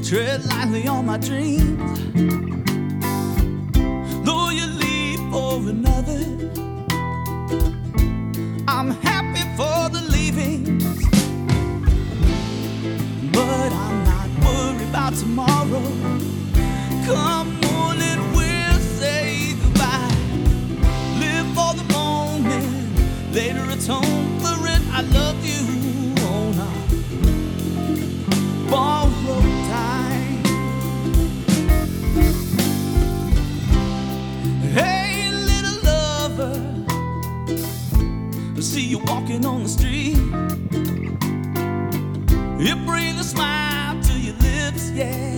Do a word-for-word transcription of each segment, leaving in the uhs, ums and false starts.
tread lightly on my dreams. Though you leave for another, I'm happy for the leavings, but I'm not worried about tomorrow. Come morning, we'll say goodbye. Live for the moment, later atone for it. I love you on our borrowed time. Hey, little lover, I see you walking on the street. You bring a smile to your lips, yeah,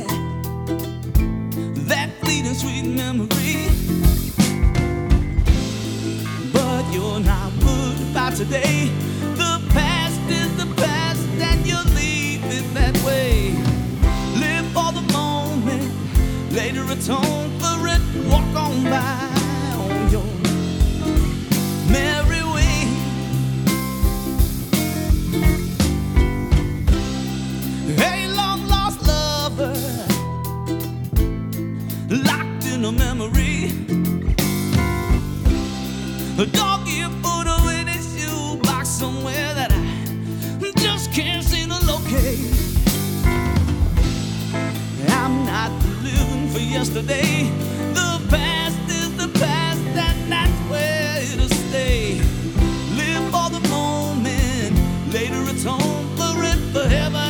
that fleeting sweet memory. But you're not worried about today. The past is the past, and you'll leave it that way. Live for the moment, later atone for it. Walk on by on your merry way. Hey, long lost lover, locked in a memory. A dog you put away in his shoebox somewhere that I just can't seem to locate. I'm not living for yesterday. The past is the past, and that's where it'll stay. Live for the moment, later atone for it forever.